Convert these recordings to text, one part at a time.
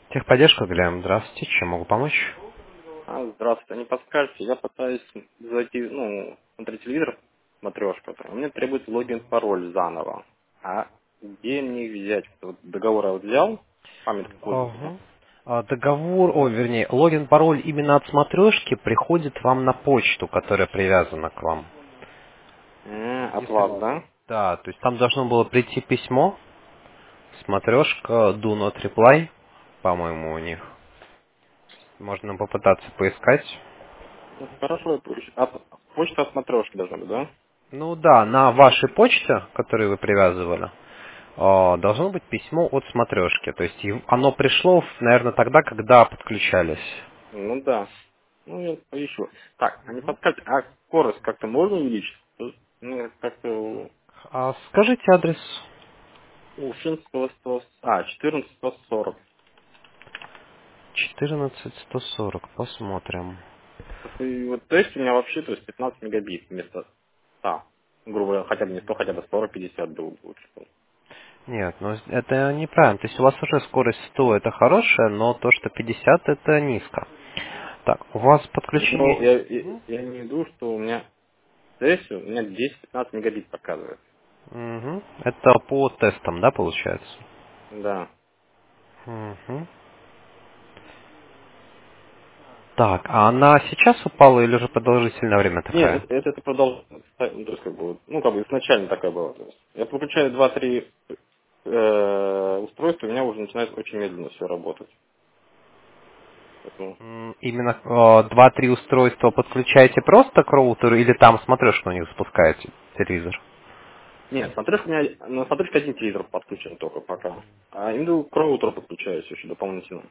Техподдержка, Глеб, здравствуйте, чем могу помочь? Здравствуйте, не подскажете, я пытаюсь зайти, смотреть телевизор, матрешка, у меня требуется логин, пароль заново. А где мне их взять? Вот договор я вот взял, памятка пользователя. Ага. Договор, вернее, логин, пароль именно от смотрешки приходит вам на почту, которая привязана к вам. От Если... вас, да? Да, то есть там должно было прийти письмо, смотрешка, do not reply, по-моему, у них. Можно попытаться поискать. Ну, хорошо, почта от матрешки должна быть, да? Ну да, на вашей почте, которую вы привязывали, должно быть письмо от смотрешки. То есть оно пришло, наверное, тогда, когда подключались. Ну да. Ну, я поищу. Так, а не подскажете, а скорость как-то можно увеличить? Как-то Скажите адрес. у Шинского 14 140. 14140, посмотрим. И вот, то есть у меня вообще, то есть 15 мегабит вместо 100. Грубо говоря, хотя бы не 100, хотя бы 40-50 было бы лучше. Нет, ну это неправильно. То есть у вас уже скорость 100 это хорошая, но то, что 50 это низко. Так, у вас Но подключение... я имею в виду, что у меня сессия, у меня 10-15 мегабит показывает. Мгм. Это по тестам, да, получается? Да. Мгм. Так, а она сейчас упала или уже продолжительное время Нет, такая? это продолжается. Ну, то есть, как бы, изначально такая была. То есть, я выключаю 2-3 устройства, у меня уже начинает очень медленно все работать. Поэтому... Именно два-три устройства подключаете просто к роутеру или там смотрешку у них запускаете телевизор? Нет, смотришь, у меня на смотришь один телевизор подключен только пока. А именно к роутеру подключаюсь еще дополнительно.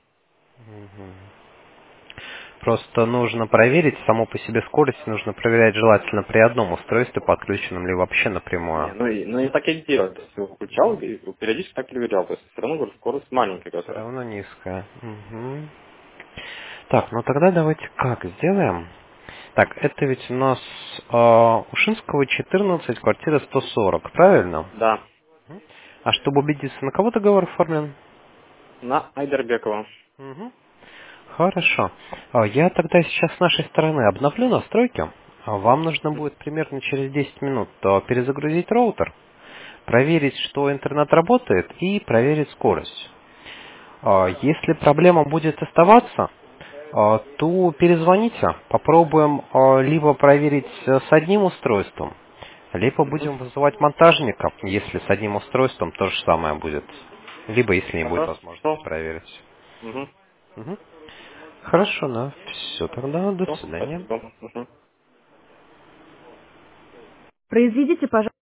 Просто нужно проверить, само по себе скорость нужно проверять желательно при одном устройстве подключенном или вообще Не, напрямую. ну и так я и делал. То есть его включал и периодически так проверял. То есть все равно, говорю, скорость маленькая Все какая. равно низкая. Мгм. Так, ну тогда давайте как сделаем? Так, это ведь у нас Ушинского 14, квартира 140, правильно? Да. А чтобы убедиться, на кого договор оформлен? На Айдербекова. Мгм. Хорошо. Я тогда сейчас с нашей стороны обновлю настройки. Вам нужно будет примерно через 10 минут перезагрузить роутер, проверить, что интернет работает, и проверить скорость. Если проблема будет оставаться, то перезвоните, попробуем либо проверить с одним устройством, либо Угу. будем вызывать монтажника, если с одним устройством то же самое будет. Либо если не будет возможности Хорошо. проверить. Угу. Мгм. Хорошо, да. Все, тогда до Все, свидания. спасибо. Угу. Произведите, пожалуйста.